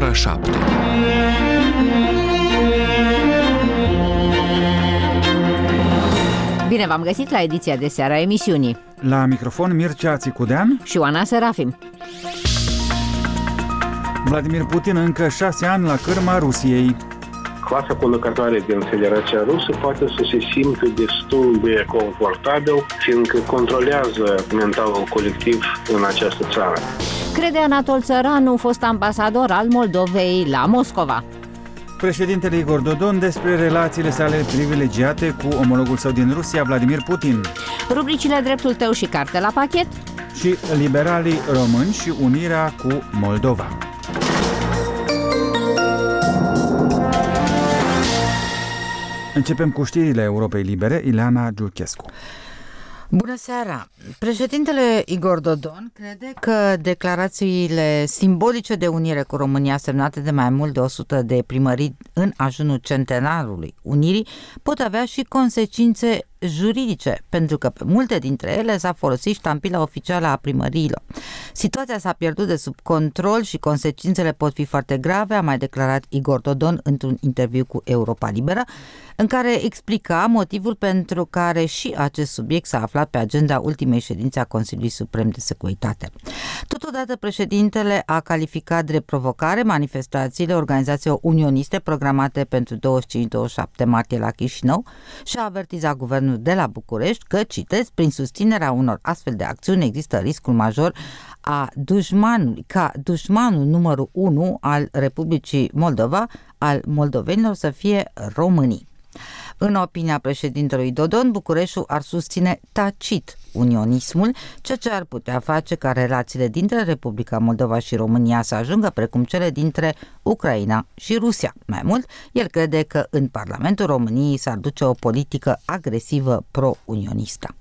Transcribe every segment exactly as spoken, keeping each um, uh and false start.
ora șapte. Bine v-am găsit la ediția de seară a emisiunii. La microfon Mircea Țicudean și Oana Serafim. Vladimir Putin încă șase ani la cârma Rusiei. Clasa conducătoare din Federația Rusă poate să se simtă destul de confortabil, fiindcă controlează mentalul colectiv în această țară. Crede Anatol Țăranu, fost ambasador al Moldovei la Moscova. Președintele Igor Dodon despre relațiile sale privilegiate cu omologul său din Rusia, Vladimir Putin. Rubricile Dreptul tău și Carte la pachet. Și liberalii români și unirea cu Moldova. Începem cu știrile Europei Libere, Ileana Giurchescu. Bună seara! Președintele Igor Dodon crede că declarațiile simbolice de unire cu România semnate de mai mult de o sută de primării în ajunul centenarului unirii pot avea și consecințe juridice, pentru că pe multe dintre ele s-a folosit ștampila oficială a primăriilor. Situația s-a pierdut de sub control și consecințele pot fi foarte grave, a mai declarat Igor Dodon într-un interviu cu Europa Liberă, în care explica motivul pentru care și acest subiect s-a aflat pe agenda ultimei ședințe a Consiliului Suprem de Securitate. Totodată, președintele a calificat drept provocare manifestațiile organizațiilor unioniste programate pentru douăzeci și cinci douăzeci și șapte martie la Chișinău și a avertizat guvernul de la București că, citesc, prin susținerea unor astfel de acțiuni există riscul major a dușmanului, ca dușmanul numărul unu al Republicii Moldova, al moldovenilor, să fie românii. În opinia președintelui Dodon, Bucureștiul ar susține tacit unionismul, ceea ce ar putea face ca relațiile dintre Republica Moldova și România să ajungă precum cele dintre Ucraina și Rusia. Mai mult, el crede că în Parlamentul României s-ar duce o politică agresivă pro-unionistă.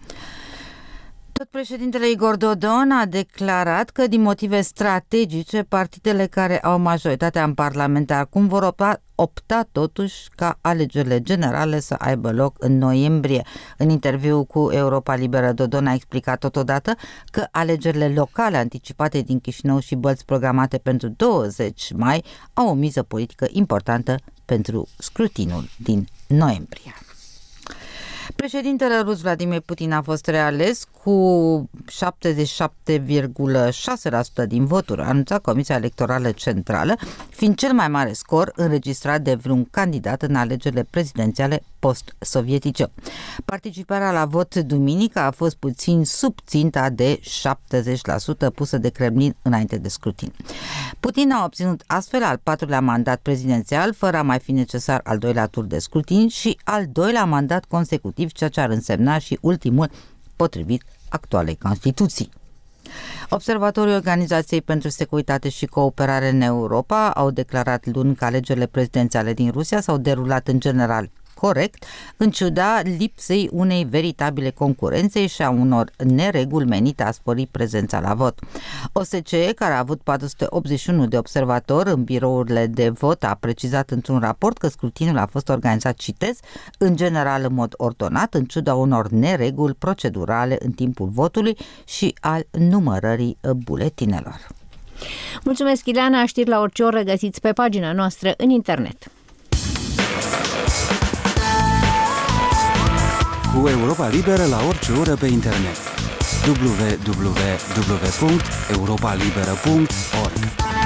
Tot președintele Igor Dodon a declarat că din motive strategice partidele care au majoritatea în Parlament acum vor opta, opta totuși ca alegerile generale să aibă loc în noiembrie. În interviu cu Europa Liberă, Dodon a explicat totodată că alegerile locale anticipate din Chișinău și Bălți programate pentru douăzeci mai au o miză politică importantă pentru scrutinul din noiembrie. Președintele rus Vladimir Putin a fost reales cu șaptezeci și șapte virgulă șase la sută din voturi, a anunțat Comisia Electorală Centrală, fiind cel mai mare scor înregistrat de vreun candidat în alegerile prezidențiale post-sovietice. Participarea la vot duminică a fost puțin sub ținta de șaptezeci la sută pusă de Kremlin înainte de scrutin. Putin a obținut astfel al patrulea mandat prezidențial, fără a mai fi necesar al doilea tur de scrutin și al doilea mandat consecutiv, ceea ce ar însemna și ultimul potrivit actualei Constituții. Observatorii Organizației pentru Securitate și Cooperare în Europa au declarat luni că alegerile prezidențiale din Rusia s-au derulat în general corect, în ciuda lipsei unei veritabile concurențe și a unor nereguli menite a spori prezența la vot. O S C E, care a avut patru sute optzeci și unu de observatori în birourile de vot, a precizat într-un raport că scrutinul a fost organizat, citez, în general în mod ordonat, în ciuda unor nereguli procedurale în timpul votului și al numărării buletinelor. Mulțumesc, Ileana. Știri la orice oră găsiți pe pagina noastră în internet. Cu Europa Liberă la orice oră pe internet. w w w punct europa liberă punct org.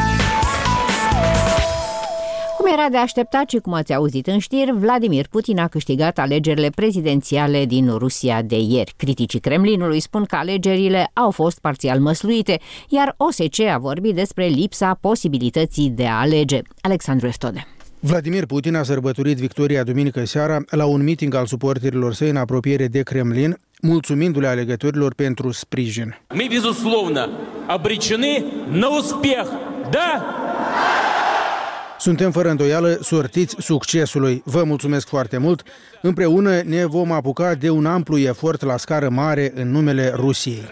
Cum era de așteptat și cum ați auzit în știri, Vladimir Putin a câștigat alegerile prezidențiale din Rusia de ieri. Criticii Kremlinului spun că alegerile au fost parțial măsluite, iar O S C E a vorbit despre lipsa posibilității de a alege. Alexandru Eftode. Vladimir Putin a sărbătorit victoria duminică seara la un meeting al suporterilor săi în apropiere de Kremlin, mulțumindu-le alegătorilor pentru sprijin. Мы, безусловно, обречены на успех, да? Suntem fără îndoială sortiți succesului. Vă mulțumesc foarte mult. Împreună ne vom apuca de un amplu efort la scară mare în numele Rusiei.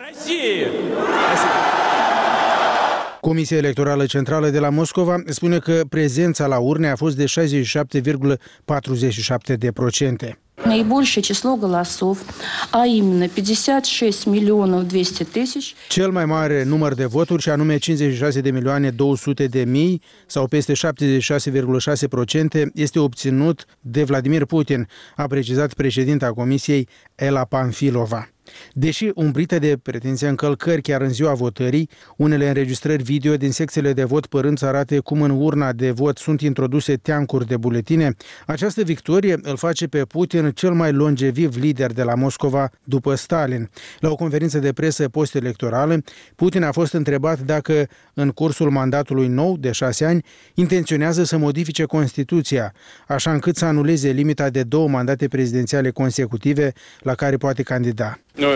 Comisia Electorală Centrală de la Moscova spune că prezența la urne a fost de șaizeci și șapte virgulă patruzeci și șapte la sută. наибольшее число голосов, а именно пятьдесят шесть миллионов двести тысяч. Cel mai mare număr de voturi, și anume cincizeci și șase de milioane două sute de mii sau peste șaptezeci și șase virgulă șase la sută, este obținut de Vladimir Putin, a precizat președinta Comisiei Ela Pamfilova. Deși umbrită de pretenția încălcări chiar în ziua votării, unele înregistrări video din secțiile de vot părând să arate cum în urna de vot sunt introduse teancuri de buletine, această victorie îl face pe Putin cel mai longeviv lider de la Moscova după Stalin. La o conferință de presă post-electorală, Putin a fost întrebat dacă în cursul mandatului nou de șase ani intenționează să modifice Constituția, așa încât să anuleze limita de două mandate prezidențiale consecutive la care poate candida.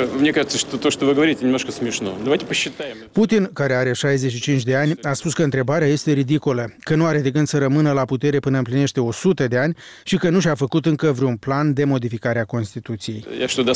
Putin, care are șaizeci și cinci de ani, a spus că întrebarea este ridicolă, că nu are de gând să rămână la putere până împlinește o sută de ani și că nu și-a făcut încă vreun plan de modificare a Constituției.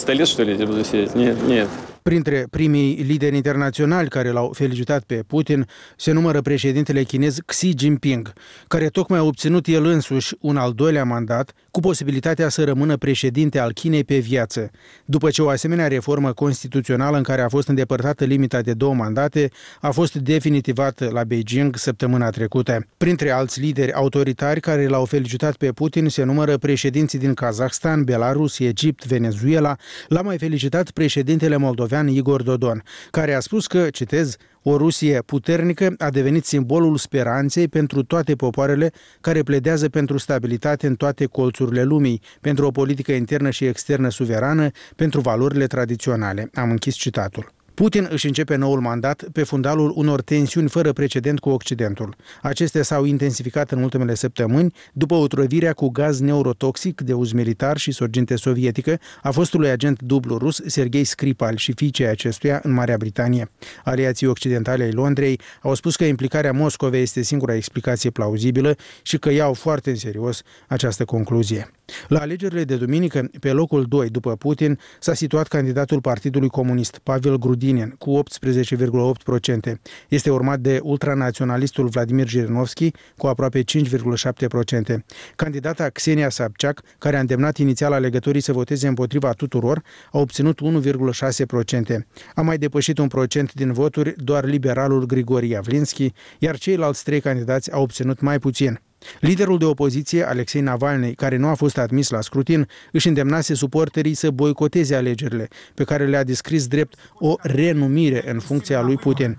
Printre primii lideri internaționali care l-au felicitat pe Putin se numără președintele chinez Xi Jinping, care tocmai a obținut el însuși un al doilea mandat cu posibilitatea să rămână președinte al Chinei pe viață, după ce o asemenea reformă constituțională în care a fost îndepărtată limita de două mandate a fost definitivată la Beijing săptămâna trecută. Printre alți lideri autoritari care l-au felicitat pe Putin se numără președinții din Kazahstan, Belarus, Egipt, Venezuela. L-a mai felicitat președintele moldovean Igor Dodon, care a spus că, citez, o Rusie puternică a devenit simbolul speranței pentru toate popoarele care pledează pentru stabilitate în toate colțurile lumii, pentru o politică internă și externă suverană, pentru valorile tradiționale. Am închis citatul. Putin își începe noul mandat pe fundalul unor tensiuni fără precedent cu Occidentul. Acestea s-au intensificat în ultimele săptămâni după otrăvirea cu gaz neurotoxic de uz militar și sorginte sovietică a fostului agent dublu rus Sergei Skripal și fiicei acestuia în Marea Britanie. Aliații occidentali ai Londrei au spus că implicarea Moscovei este singura explicație plauzibilă și că iau foarte în serios această concluzie. La alegerile de duminică, pe locul doi după Putin, s-a situat candidatul Partidului Comunist, Pavel Grudinin, cu optsprezece virgulă opt la sută. Este urmat de ultranaționalistul Vladimir Zhirinovski, cu aproape cinci virgulă șapte la sută. Candidata Ksenia Sobchak, care a îndemnat inițial alegătorii să voteze împotriva tuturor, a obținut unu virgulă șase la sută. A mai depășit un procent din voturi doar liberalul Grigori Yavlinski, iar ceilalți trei candidați au obținut mai puțin. Liderul de opoziție, Alexei Navalny, care nu a fost admis la scrutin, își îndemnase suporterii să boicoteze alegerile, pe care le-a descris drept o renumire în funcția lui Putin.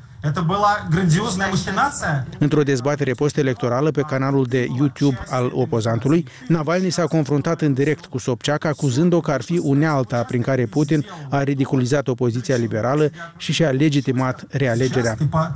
Într-o dezbatere post-electorală pe canalul de YouTube al opozantului, Navalny s-a confruntat în direct cu Sobchak, acuzând-o că ar fi unealta prin care Putin a ridiculizat opoziția liberală și și-a legitimat realegerea.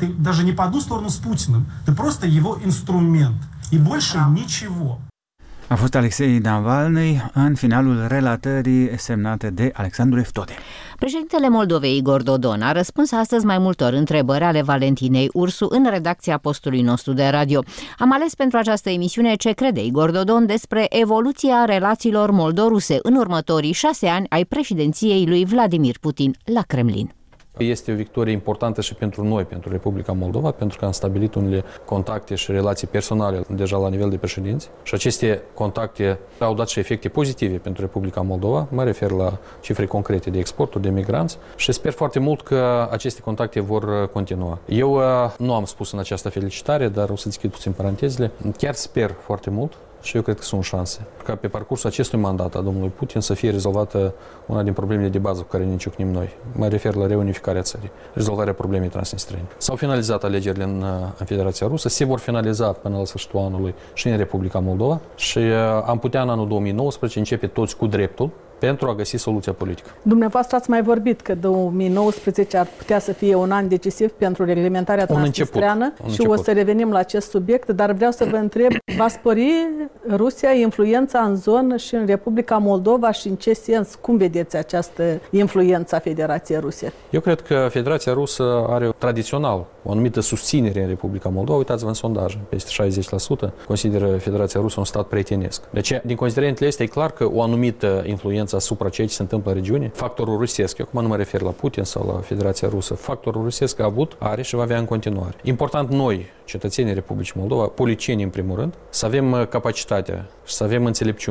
A fost Alexei Navalny în finalul relatării semnate de Alexandru Eftode. Președintele Moldovei Igor Dodon a răspuns astăzi mai multor întrebări ale Valentinei Ursu în redacția postului nostru de radio. Am ales pentru această emisiune ce crede Igor Dodon despre evoluția relațiilor moldoruse în următorii șase ani ai președinției lui Vladimir Putin la Kremlin. Este o victorie importantă și pentru noi, pentru Republica Moldova, pentru că am stabilit unele contacte și relații personale deja la nivel de președinți și aceste contacte au dat și efecte pozitive pentru Republica Moldova. Mă refer la cifre concrete de exporturi, de migranți și sper foarte mult că aceste contacte vor continua. Eu nu am spus în această felicitare, dar o să deschid puțin parantezele. Chiar sper foarte mult și eu cred că sunt șanse ca pe parcursul acestui mandat a domnului Putin să fie rezolvată una din problemele de bază cu care ne ciocnim noi. Mă refer la reunificarea țării, rezolvarea problemei transnistrene. S-au finalizat alegerile în, în Federația Rusă, se vor finaliza până la sfârșitul anului și în Republica Moldova și am putea în anul două mii nouăsprezece începe toți cu dreptul pentru a găsi soluția politică. Dumneavoastră ați mai vorbit că două mii nouăsprezece ar putea să fie un an decisiv pentru reglementarea transnistreană și o să revenim la acest subiect, dar vreau să vă întreb, va spori Rusia influența în zonă și în Republica Moldova și în ce sens? Cum vedeți această influență a Federației Ruse? Eu cred că Federația Rusă are tradițional o anumită susținere în Republica Moldova. Uitați-vă în sondaje, peste șaizeci la sută consideră Federația Rusă un stat prietenesc. Deci, din considerentele astea, e clar că o anumită influență asupra ceea ce se întâmplă în regiune, factorul rusesc, eu acum nu mă refer la Putin sau la Federația Rusă, factorul rusesc a avut, are și va avea în continuare. Important noi, cetățenii Republicii Moldova, politicienii în primul rând, să avem capacitatea și să avem înțelepciune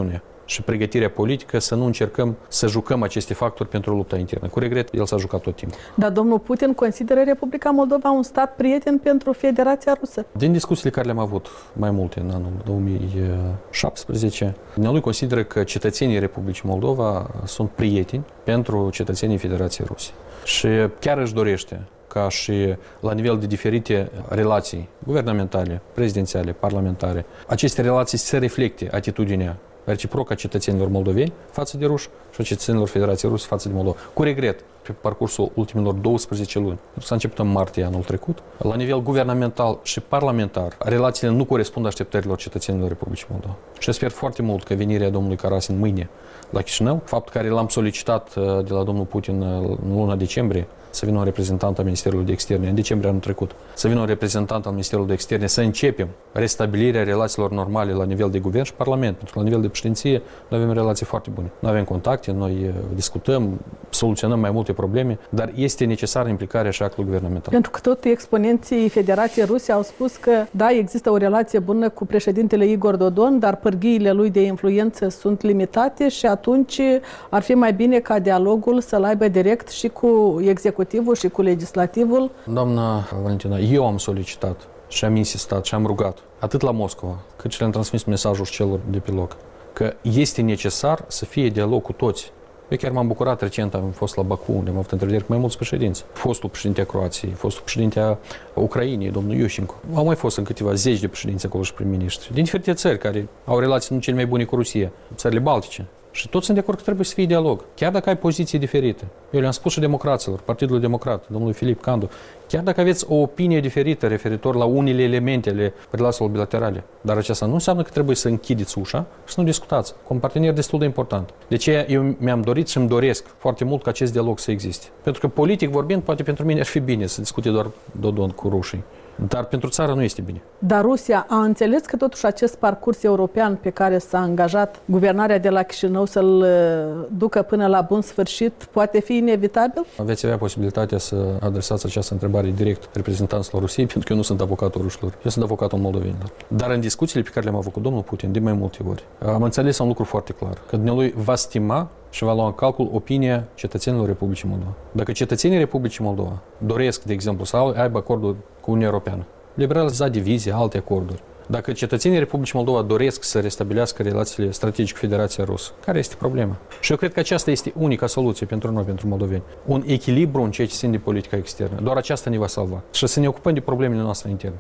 și pregătirea politică să nu încercăm să jucăm aceste factori pentru lupta internă. Cu regret, el s-a jucat tot timpul. Dar domnul Putin consideră Republica Moldova un stat prieten pentru Federația Rusă? Din discuțiile care le-am avut mai multe în anul două mii șaptesprezece, dumnealui consideră că cetățenii Republicii Moldova sunt prieteni pentru cetățenii Federației Ruse. Și chiar își dorește ca și la nivel de diferite relații guvernamentale, prezidențiale, parlamentare, aceste relații să reflecte atitudinea reciprocă a cetățenilor moldoveni față de ruși și a cetățenilor Federației Ruse față de Moldova. Cu regret, pe parcursul ultimilor douăsprezece luni, s-a început în martie anul trecut, la nivel guvernamental și parlamentar, relațiile nu corespund așteptărilor cetățenilor Republicii Moldova. Și sper foarte mult că venirea domnului Karasin mâine la Chișinău, fapt care l-am solicitat de la domnul Putin în luna decembrie, să vină un reprezentant al Ministerului de Externe, în decembrie anul trecut, să vină un reprezentant al Ministerului de Externe, să începem restabilirea relațiilor normale la nivel de guvern și parlament, pentru că la nivel de președinție noi avem relații foarte bune. Noi avem contacte, noi discutăm, soluționăm mai multe probleme, dar este necesară implicarea și actul guvernamental. Pentru că tot exponenții Federației Ruse au spus că, da, există o relație bună cu președintele Igor Dodon, dar pârghiile lui de influență sunt limitate și atunci ar fi mai bine ca dialogul să-l aibă direct și cu executivul și cu legislativul. Doamna Valentina, eu am solicitat și am insistat și am rugat, atât la Moscova, cât și le-am transmis mesajul celor de pe loc, că este necesar să fie dialog cu toți. Eu chiar m-am bucurat, recent am fost la Baku, unde am avut întâlniri cu mai mulți președinți. Fostul președinte a Croației, fostul președinte a Ucrainei, domnul Iușenko. Au mai fost în câteva zeci de președinți acolo și prim-ministri. Din diferite țări care au relații nu cele mai bune cu Rusia, țările Baltice. Și toți sunt de acord că trebuie să fie dialog. Chiar dacă ai poziții diferite. Eu le-am spus și democraților, Partidul Democrat, domnului Filip Candu, chiar dacă aveți o opinie diferită referitor la unele elemente ale relațiilor bilaterale, dar aceasta nu înseamnă că trebuie să închideți ușa și să nu discutați cu un partener destul de important. De ce eu mi-am dorit și îmi doresc foarte mult ca acest dialog să existe. Pentru că politic vorbind, poate pentru mine ar fi bine să discute doar Dodon cu rușii. Dar pentru țară nu este bine. Dar Rusia a înțeles că totuși acest parcurs european pe care s-a angajat guvernarea de la Chișinău să-l ducă până la bun sfârșit poate fi inevitabil? Aveți avea posibilitatea să adresați această întrebare direct reprezentanților Rusiei, pentru că eu nu sunt avocatul rușilor, eu sunt avocatul moldovenilor. Dar în discuțiile pe care le-am avut cu domnul Putin de mai multe ori, am înțeles un lucru foarte clar, că dumnealui va stima și va lua în calcul opinia cetățenilor Republicii Moldova. Dacă cetățenii Republicii Moldova doresc, de exemplu, să aibă acorduri cu Uniunea Europeană, liberaliza divizii, alte acorduri. Dacă cetățenii Republicii Moldova doresc să restabilească relațiile strategice cu Federația Rusă, care este problema? Și eu cred că aceasta este unica soluție pentru noi, pentru moldoveni. Un echilibru în ceea ce ține de politica externă. Doar aceasta ne va salva. Și să ne ocupăm de problemele noastre interne.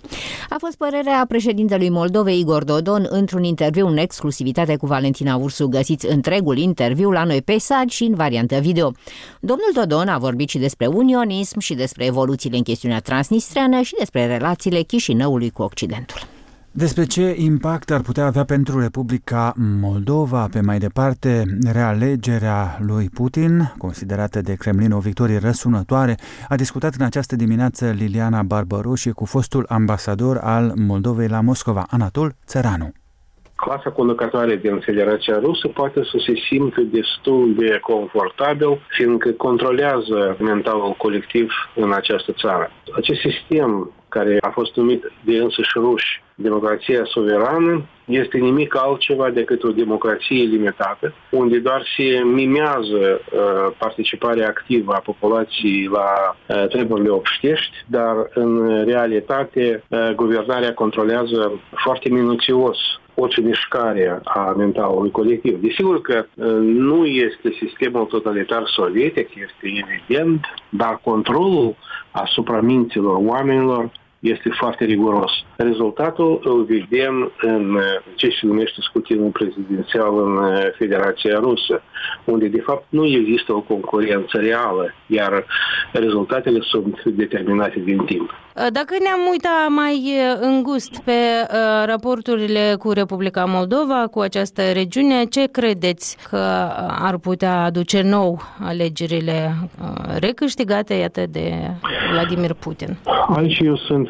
A fost părerea președintelui Moldovei Igor Dodon într-un interviu în exclusivitate cu Valentina Ursu. Găsiți întregul interviu la noi pe site și în variantă video. Domnul Dodon a vorbit și despre unionism și despre evoluțiile în chestiunea transnistreană și despre relațiile Chișinăului cu Occidentul. Despre ce impact ar putea avea pentru Republica Moldova, pe mai departe, realegerea lui Putin, considerată de Kremlin o victorie răsunătoare, a discutat în această dimineață Liliana Barbaroșie cu fostul ambasador al Moldovei la Moscova, Anatol Țăranu. Clasa conducătoare din Federația Rusă poate să se simtă destul de confortabil, fiindcă controlează mentalul colectiv în această țară. Acest sistem, care a fost numit de însăși ruși democrația suverană, este nimic altceva decât o democrație limitată, unde doar se mimează uh, participarea activă a populației la uh, treburile obștești, dar în realitate uh, guvernarea controlează foarte minuțios orice mișcare a mentalului colectiv. Desigur că uh, nu este sistemul totalitar sovietic, este evident, dar controlul asupra minților oamenilor este foarte riguros. Rezultatul îl vedem în ce se numește scrutinul prezidențial în Federația Rusă, unde de fapt nu există o concurență reală, iar rezultatele sunt determinate din timp. Dacă ne-am uitat mai îngust pe uh, raporturile cu Republica Moldova, cu această regiune, ce credeți că ar putea aduce nou alegerile uh, recâștigate, iată, de Vladimir Putin? Aici eu sunt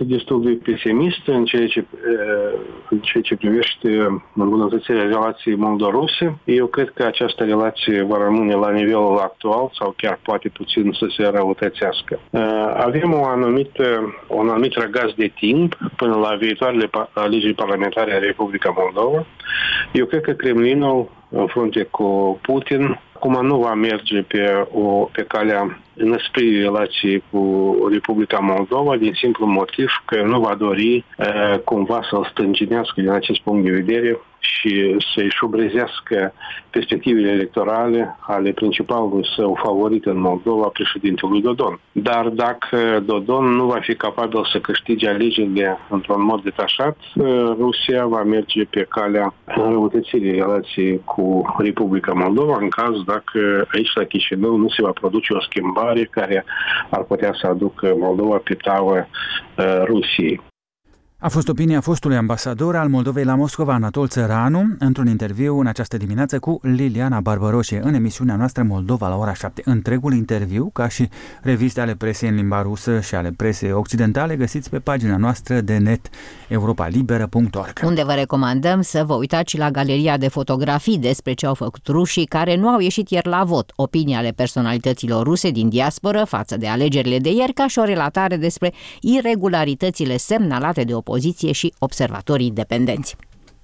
destul de pesimistă în ceea ce, în ceea ce privește îmbunătățirea relației moldo-ruse. Eu cred că această relație va rămâne la nivelul actual sau chiar poate puțin să se răutățească. Avem o anumită, un anumit răgaz de timp până la viitoarele alegeri parlamentare a Republica Moldova. Eu cred că Kremlinul, în frunte cu Putin, acum nu va merge pe, o, pe calea înăspririi relației cu Republica Moldova din simplu motiv că nu va dori uh, cumva să-l stânginească din acest punct de vedere și să-i șubrezească perspectivele electorale ale principalului său favorit în Moldova, președintelui Dodon. Dar dacă Dodon nu va fi capabil să câștige alegerile într-un mod detașat, Rusia va merge pe calea înrăutățirii relației cu Republica Moldova, în caz dacă aici la Chișinău nu se va produce o schimbare care ar putea să aducă Moldova pe tavă Rusiei. A fost opinia fostului ambasador al Moldovei la Moscova, Anatol Țăranu, într-un interviu în această dimineață cu Liliana Barbăroșe în emisiunea noastră Moldova la ora șapte. Întregul interviu, ca și reviste ale presei în limba rusă și ale presei occidentale, găsiți pe pagina noastră de net europa liberă punct org. Unde vă recomandăm să vă uitați și la galeria de fotografii despre ce au făcut rușii care nu au ieșit ieri la vot, opinii ale personalităților ruse din diasporă față de alegerile de ieri, ca și o relatare despre iregularitățile semnalate de opoziție și observatorii independenți.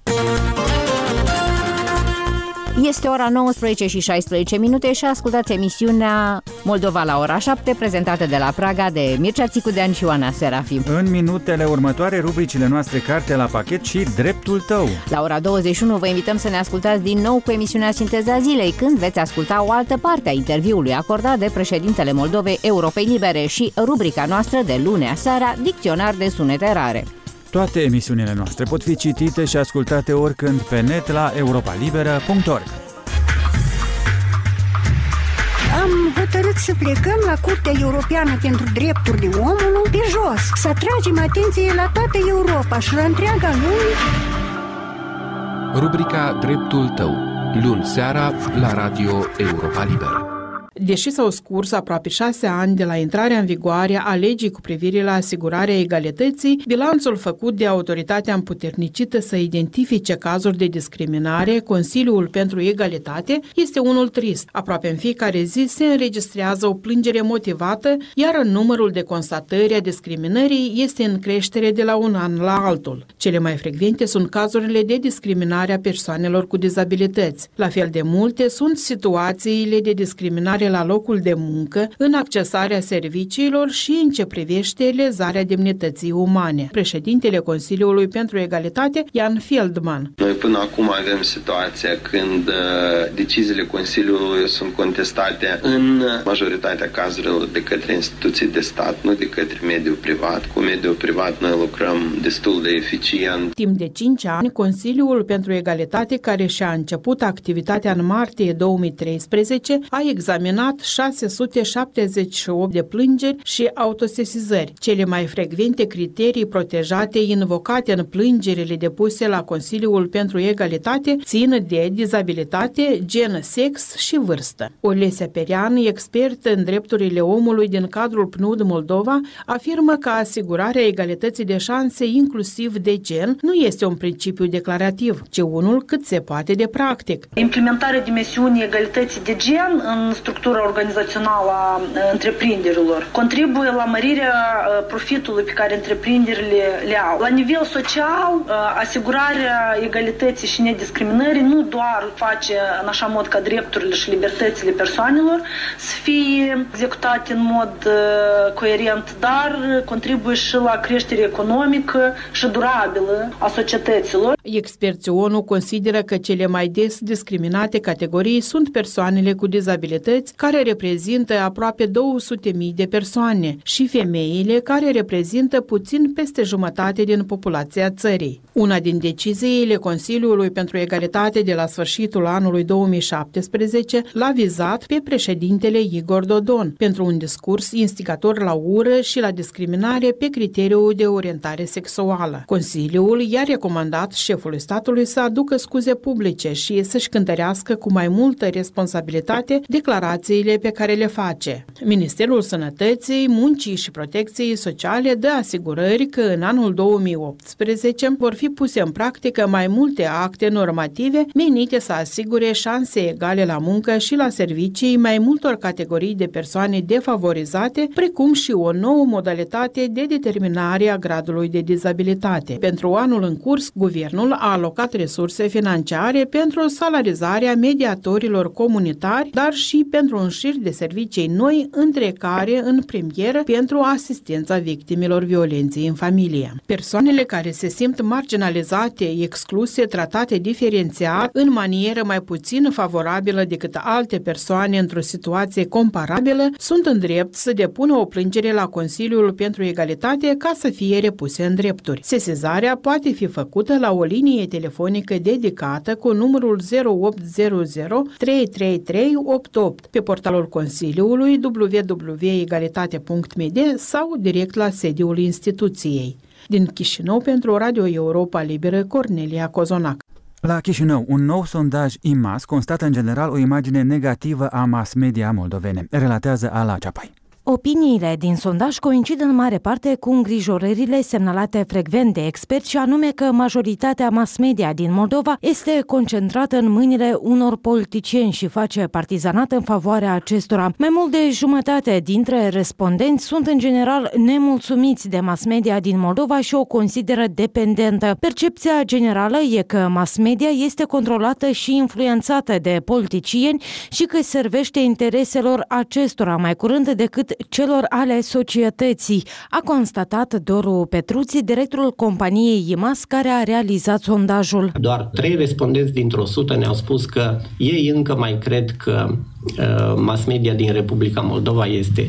Este ora nouăsprezece și șaisprezece minute și ascultați emisiunea Moldova la ora șapte, prezentată de la Praga de Mircea Țicudean și Ioana Serafim. În minutele următoare, rubricile noastre Carte la pachet și Dreptul tău. La ora douăzeci și unu vă invităm să ne ascultați din nou cu emisiunea Sinteza Zilei, când veți asculta o altă parte a interviului acordat de președintele Moldovei Europei Libere și rubrica noastră de lunea seara, Dicționar de sunete rare. Toate emisiunile noastre pot fi citite și ascultate oricând pe net la europa liberă punct org. Am hotărât să plecăm la Curtea Europeană pentru Drepturile Omului pe jos, să atragem atenție la toată Europa și la întreaga lume. Rubrica Dreptul tău, luni seara la Radio Europa Liberă. Deși s-au scurs aproape șase ani de la intrarea în vigoare a legii cu privire la asigurarea egalității, bilanțul făcut de autoritatea împuternicită să identifice cazuri de discriminare, Consiliul pentru Egalitate, este unul trist. Aproape în fiecare zi se înregistrează o plângere motivată, iar numărul de constatări a discriminării este în creștere de la un an la altul. Cele mai frecvente sunt cazurile de discriminare a persoanelor cu dizabilități. La fel de multe sunt situațiile de discriminare la locul de muncă, în accesarea serviciilor și în ce privește lezarea demnității umane. Președintele Consiliului pentru Egalitate, Jan Feldman. Noi până acum avem situația când uh, deciziile Consiliului sunt contestate în majoritatea cazurilor de către instituții de stat, nu de către mediul privat. Cu mediul privat noi lucrăm destul de eficient. Timp de cinci ani, Consiliul pentru Egalitate, care și-a început activitatea în martie două mii treisprezece, a examinat șase sute șaptezeci și opt de plângeri și autosesizări. Cele mai frecvente criterii protejate invocate în plângerile depuse la Consiliul pentru Egalitate țin de dizabilitate, gen, sex și vârstă. Olesia Perian, expert în drepturile omului din cadrul P N U D Moldova, afirmă că asigurarea egalității de șanse, inclusiv de gen, nu este un principiu declarativ, ci unul cât se poate de practic. Implementarea dimensiunii egalității de gen în structura organizațională a întreprinderilor contribuie la mărirea profitului pe care întreprinderile le au. La nivel social, asigurarea egalității și nediscriminării nu doar face în așa mod ca drepturile și libertățile persoanelor să fie executate în mod coerent, dar contribuie și la creșterea economică și durabilă a societăților. Experții O N U consideră că cele mai des discriminate categorii sunt persoanele cu dizabilități, care reprezintă aproape două sute de mii de persoane, și femeile, care reprezintă puțin peste jumătate din populația țării. Una din deciziile Consiliului pentru Egalitate de la sfârșitul anului două mii șaptesprezece l-a vizat pe președintele Igor Dodon pentru un discurs instigator la ură și la discriminare pe criteriul de orientare sexuală. Consiliul i-a recomandat șefului șefului statului să aducă scuze publice și să-și cântărească cu mai multă responsabilitate declarațiile pe care le face. Ministerul Sănătății, Muncii și Protecției Sociale dă asigurări că în anul două mii optsprezece vor fi puse în practică mai multe acte normative menite să asigure șanse egale la muncă și la servicii mai multor categorii de persoane defavorizate, precum și o nouă modalitate de determinare a gradului de dizabilitate. Pentru anul în curs, guvernul a alocat resurse financiare pentru salarizarea mediatorilor comunitari, dar și pentru un șir de servicii noi, între care în premieră pentru asistența victimelor violenței în familie. Persoanele care se simt marginalizate, excluse, tratate diferențiat, în manieră mai puțin favorabilă decât alte persoane într-o situație comparabilă, sunt în drept să depună o plângere la Consiliul pentru Egalitate ca să fie repuse în drepturi. Sesizarea poate fi făcută la o linie telefonică dedicată cu numărul zero opt zero zero trei trei trei opt opt pe portalul Consiliului w w w punct egalitate punct m d sau direct la sediul instituției. Din Chișinău, pentru Radio Europa Liberă, Cornelia Cozonac. La Chișinău, un nou sondaj I M A S constată în general o imagine negativă a mass media moldovene, relatează Ala Ceapai. Opiniile din sondaj coincid în mare parte cu îngrijorările semnalate frecvent de experți, și anume că majoritatea mass media din Moldova este concentrată în mâinile unor politicieni și face partizanat în favoarea acestora. Mai mult de jumătate dintre respondenți sunt în general nemulțumiți de mass media din Moldova și o consideră dependentă. Percepția generală e că mass media este controlată și influențată de politicieni și că servește intereselor acestora mai curând decât celor ale societății, a constatat Doru Petruți, directorul companiei I M A S, care a realizat sondajul. Doar trei respondenți dintr-o sută ne-au spus că ei încă mai cred că uh, mass media din Republica Moldova este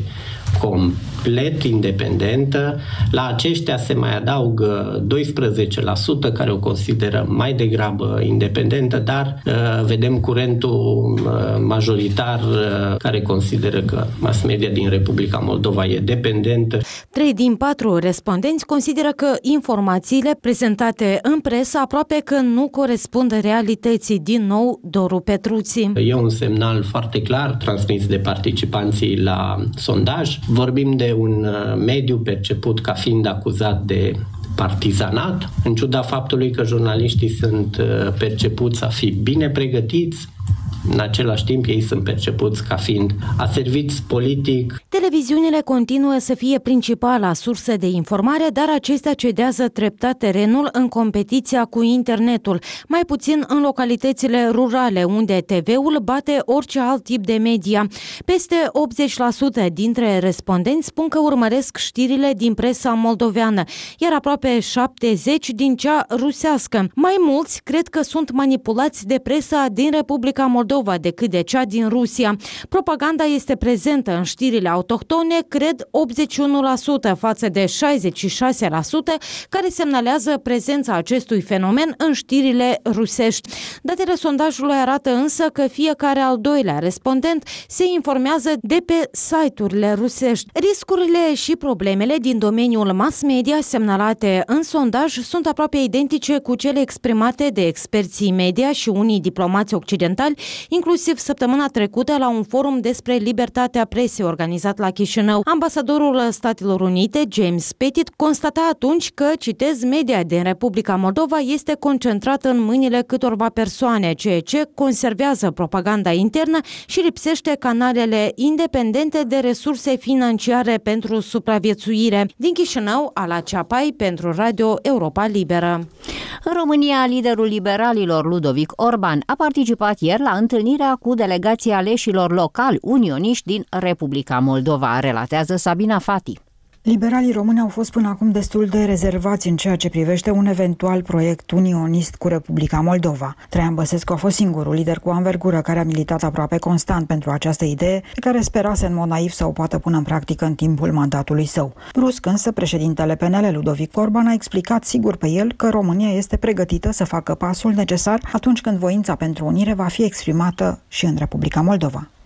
complet independentă. La aceștia se mai adaugă doisprezece la sută care o consideră mai degrabă independentă, dar uh, vedem curentul uh, majoritar uh, care consideră că mass media din Republica Moldova e dependentă. Trei din patru respondenți consideră că informațiile prezentate în presă aproape că nu corespund realității. Din nou, Doru Petruți. E un semnal foarte clar transmis de participanții la sondaj. Vorbim de un mediu perceput ca fiind acuzat de partizanat, în ciuda faptului că jurnaliștii sunt percepuți a fi bine pregătiți. În același timp, ei sunt percepuți ca fiind aserviți politic. Televiziunile continuă să fie principala sursă de informare, dar acestea cedează treptat terenul în competiția cu internetul, mai puțin în localitățile rurale, unde T V-ul bate orice alt tip de media. Peste optzeci la sută dintre respondenți spun că urmăresc știrile din presa moldoveană, iar aproape șaptezeci la sută din cea rusească. Mai mulți cred că sunt manipulați de presa din Republica Moldova decât de cea din Rusia. Propaganda este prezentă în știrile autohtone, cred optzeci și unu la sută față de șaizeci și șase la sută care semnalează prezența acestui fenomen în știrile rusești. Datele sondajului arată însă că fiecare al doilea respondent se informează de pe site-urile rusești. Riscurile și problemele din domeniul mass media semnalate în sondaj sunt aproape identice cu cele exprimate de experții media și unii diplomați occidentali, inclusiv săptămâna trecută la un forum despre libertatea presei organizat la Chișinău. Ambasadorul Statelor Unite, James Pettit, constata atunci că, citez, media din Republica Moldova este concentrată în mâinile câtorva persoane, ceea ce conservează propaganda internă și lipsește canalele independente de resurse financiare pentru supraviețuire. Din Chișinău, Ala Ceapai, pentru Radio Europa Liberă. În România, liderul liberalilor Ludovic Orban a participat ieri la întâlnirea cu delegația aleșilor locali unioniști din Republica Moldova, relatează Sabina Fati. Liberalii români au fost până acum destul de rezervați în ceea ce privește un eventual proiect unionist cu Republica Moldova. Traian Băsescu a fost singurul lider cu anvergură care a militat aproape constant pentru această idee, pe care sperase în mod naiv să o poată pune în practică în timpul mandatului său. Brusc însă, președintele P N L Ludovic Orban a explicat sigur pe el că România este pregătită să facă pasul necesar atunci când voința pentru unire va fi exprimată și în Republica Moldova.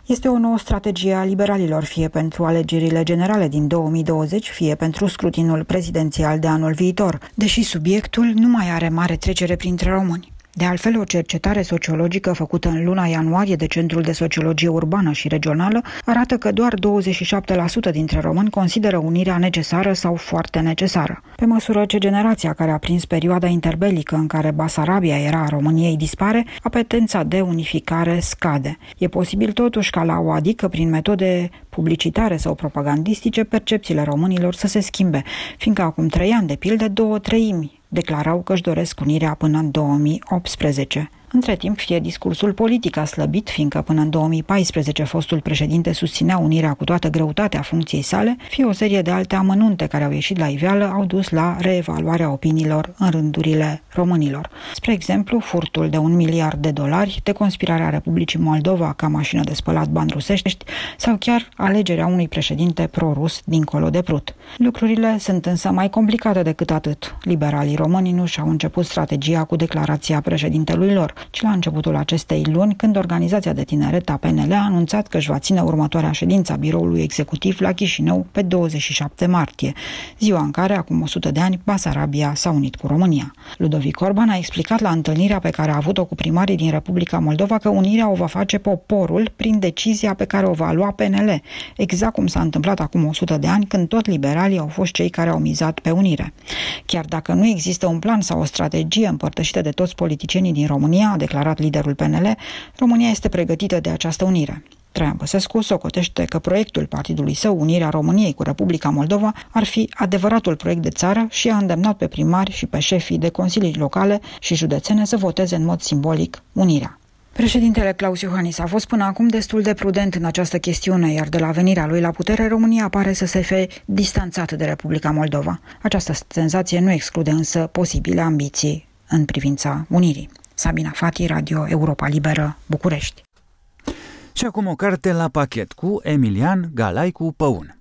Este o nouă strategie a liberalilor, fie pentru alegerile generale din două mii douăzeci, fie pentru scrutinul prezidențial de anul viitor, deși subiectul nu mai are mare trecere printre români. De altfel, o cercetare sociologică făcută în luna ianuarie de Centrul de Sociologie Urbană și Regională arată că doar douăzeci și șapte la sută dintre români consideră unirea necesară sau foarte necesară. Pe măsură ce generația care a prins perioada interbelică în care Basarabia era a României dispare, apetența de unificare scade. E posibil totuși ca la o adică prin metode publicitare sau propagandistice percepțiile românilor să se schimbe, fiindcă acum trei ani, de pildă, două treimi declarau că își doresc unirea până în două mii optsprezece. Între timp, fie discursul politic a slăbit, fiindcă până în două mii paisprezece fostul președinte susținea unirea cu toată greutatea funcției sale, fie o serie de alte amănunte care au ieșit la iveală au dus la reevaluarea opiniilor în rândurile românilor. Spre exemplu, furtul de un miliard de dolari, deconspirarea Republicii Moldova ca mașină de spălat bani rusești sau chiar alegerea unui președinte pro-rus dincolo de Prut. Lucrurile sunt însă mai complicate decât atât. Liberalii români nu și-au început strategia cu declarația președintelui lor, ci la începutul acestei luni, când organizația de tineret a P N L a anunțat că își va ține următoarea ședință a biroului executiv la Chișinău pe douăzeci și șapte martie, ziua în care, acum o sută de ani, Basarabia s-a unit cu România. Ludovic Orban a explicat la întâlnirea pe care a avut-o cu primarii din Republica Moldova că unirea o va face poporul prin decizia pe care o va lua P N L, exact cum s-a întâmplat acum o sută de ani, când tot liberalii au fost cei care au mizat pe unire. Chiar dacă nu există un plan sau o strategie împărtășită de toți politicienii din România, a declarat liderul P N L, România este pregătită de această unire. Traian Băsescu socotește că proiectul partidului său, unirea României cu Republica Moldova, ar fi adevăratul proiect de țară și a îndemnat pe primari și pe șefii de consilii locale și județene să voteze în mod simbolic unirea. Președintele Claus Iohannis a fost până acum destul de prudent în această chestiune, iar de la venirea lui la putere, România pare să se fie distanțată de Republica Moldova. Această senzație nu exclude însă posibile ambiții în privința unirii. Sabina Fati, Radio Europa Liberă, București. Și acum o carte la pachet cu Emilian Galaicu Păun.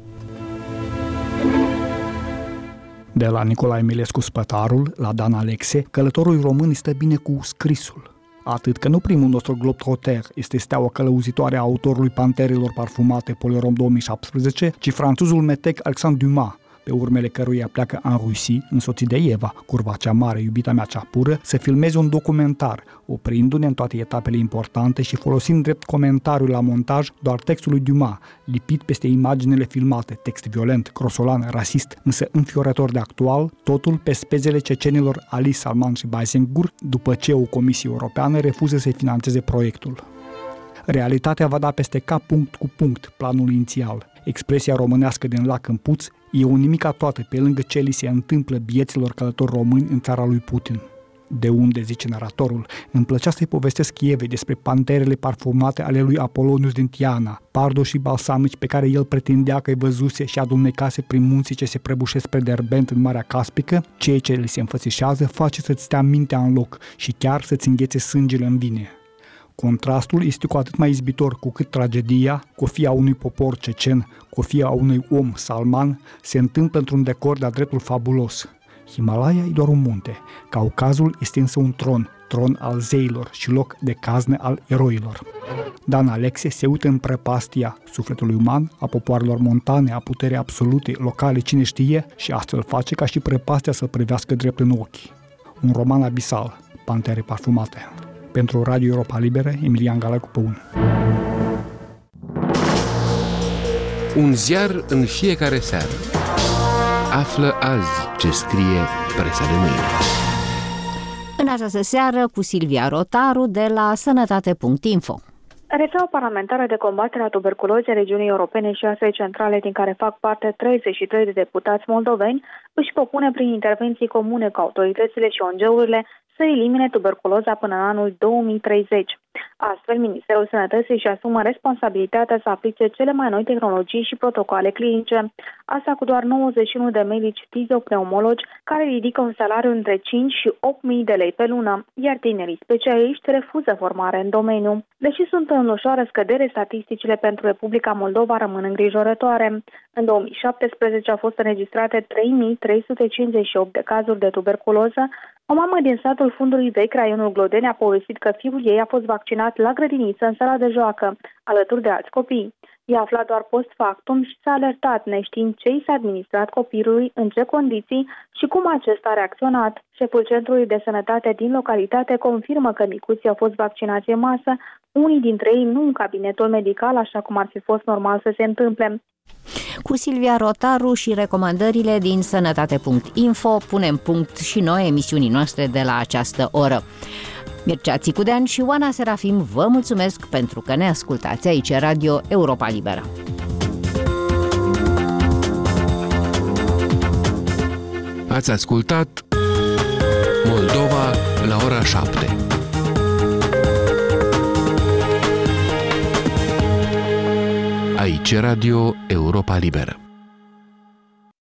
De la Nicolae Emilescu Spătarul la Dan Alexe, călătorul român stă bine cu scrisul. Atât că nu primul nostru globetrotter este steaua călăuzitoare a autorului Panterelor parfumate Polerom două mii șaptesprezece, ci franțuzul metec Alexandre Dumas, pe urmele căruia pleacă în Rusia, însoțit de Eva, curva cea mare, iubita mea cea pură, să filmeze un documentar, oprindu-ne în toate etapele importante și folosind drept comentariu la montaj doar textul lui Dumas, lipit peste imaginele filmate, text violent, grosolan, rasist, însă înfiorător de actual, totul pe spezele cecenilor Ali Salman și Baysengur, după ce o comisie europeană refuză să finanțeze proiectul. Realitatea va da peste cap punct cu punct planul inițial. Expresia românească din lac în puț e o nimica toată pe lângă ce li se întâmplă bieților călători români în țara lui Putin. De unde, zice naratorul, îmi plăcea să-i povestesc Evei despre panterele parfumate ale lui Apolonius din Tiana, pardo și balsamici pe care el pretindea că îi văzuse și adunecase prin munții ce se prăbușesc spre Derbent în Marea Caspică, ceea ce li se înfățișează face să-ți stea mintea în loc și chiar să-ți înghețe sângele în vine. Contrastul este cu atât mai izbitor cu cât tragedia, cofia unui popor cecen, cofia unui om Salman, se întâmplă într-un decor de-a dreptul fabulos. Himalaya e doar un munte, Caucazul este însă un tron, tron al zeilor și loc de cazne al eroilor. Dan Alexe se uită în prăpastia sufletului uman, a popoarelor montane, a puterii absolute, locale, cine știe, și astfel face ca și prăpastia să privească drept în ochi. Un roman abisal, Pantere parfumate. Pentru Radio Europa Liberă, Emilian Galaicu Păun. Un ziar în fiecare seară. Află azi ce scrie presa de mâine. În această seară cu Silvia Rotaru de la sănătate punct info. Rețeaua parlamentară de combatere a tuberculozei regiunii europene și Asiei Centrale, din care fac parte treizeci și trei de deputați moldoveni, își propune prin intervenții comune cu autoritățile și O N G-urile să elimine tuberculoza până în anul două mii treizeci. Astfel, Ministerul Sănătății își asumă responsabilitatea să aplice cele mai noi tehnologii și protocoale clinice. Asta cu doar nouăzeci și unu de medici fiziopneumologi care ridică un salariu între cinci și opt mii de lei pe lună, iar tinerii specialiști refuză formare în domeniu. Deși sunt în ușoară scădere, statisticile pentru Republica Moldova rămân îngrijorătoare. În două mii șaptesprezece au fost înregistrate trei mii trei sute cincizeci și opt de cazuri de tuberculoză. O mamă din satul Fundului Vechi, raionul Glodeni, a povestit că fiul ei a fost vaccinat vaccinat la grădiniță în sala de joacă, alături de alți copii. I-a aflat doar post factum și s-a alertat, neștiind ce i s-a administrat copilului, în ce condiții și cum acesta a reacționat. Șeful Centrului de Sănătate din localitate confirmă că micuții au fost vaccinați în masă, unii dintre ei nu în cabinetul medical, așa cum ar fi fost normal să se întâmple. Cu Silvia Rotaru și recomandările din sănătate punct info punem punct și noi emisiunii noastre de la această oră. Mircea Țicudean și Oana Serafim vă mulțumesc pentru că ne ascultați aici Radio Europa Liberă. Ați ascultat Moldova la ora șapte. Aici Radio Europa Liberă.